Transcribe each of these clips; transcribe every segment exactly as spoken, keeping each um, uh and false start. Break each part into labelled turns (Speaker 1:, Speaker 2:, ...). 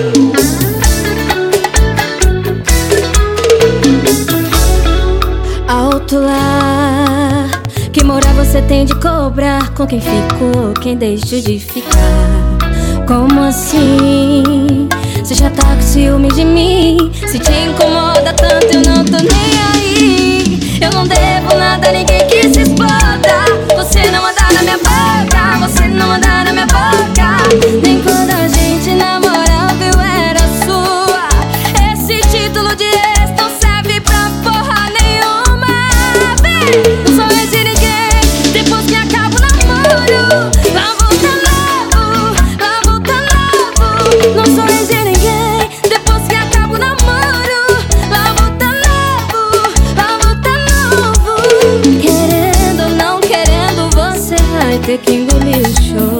Speaker 1: Alto lá, que moral você tem de cobrar? Com quem ficou, quem deixou de ficar? Como assim? Você já tá com ciúme de mim? Se te incomoda tanto, eu não tô nem aí. Eu não devo nada a ninguém que se exploda. Você não manda na minha boca, você não manda na minha boca. Nem quando a gente namorava eu era sua. Esse título de ex não serve pra porra nenhuma. Vem, não sou ex de ninguém. Depois que acaba o namoro, lá volta novo, lá volta novo. Não sou ex de ninguém. Depois que acaba o namoro, lá volta novo, lá volta novo. Querendo ou não querendo, você vai ter que engolir o choro.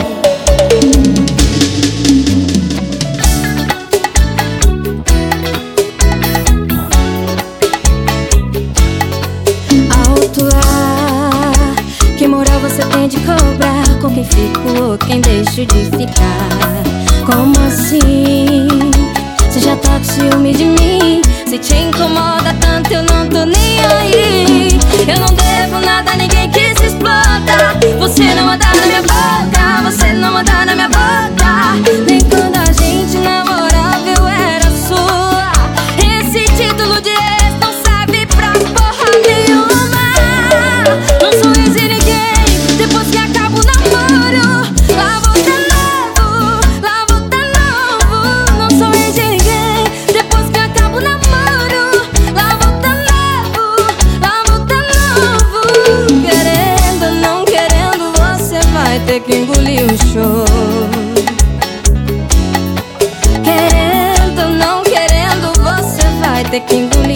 Speaker 1: Alto lá, que moral você tem de cobrar? Com quem ficou, quem deixou de ficar? Como assim? Você já tá com ciúme de mim? Se te incomoda tanto, eu não tô nem aí. Eu não devo nada a ninguém que se exploda. Você não manda na minha boca, você não manda na minha boca. Nem quando a gente namorava eu era sua. Esse título de ex não serve pra porra nenhuma. Não sou ex de ninguém. Depois que acaba o namoro, lá volta novo, lá volta novo. Não sou ex de ninguém. Depois que acaba o namoro, lá volta novo, lá volta novo. Querendo ou não querendo, você vai ter que engolir o choro. Querendo ou não querendo, você vai ter que engolir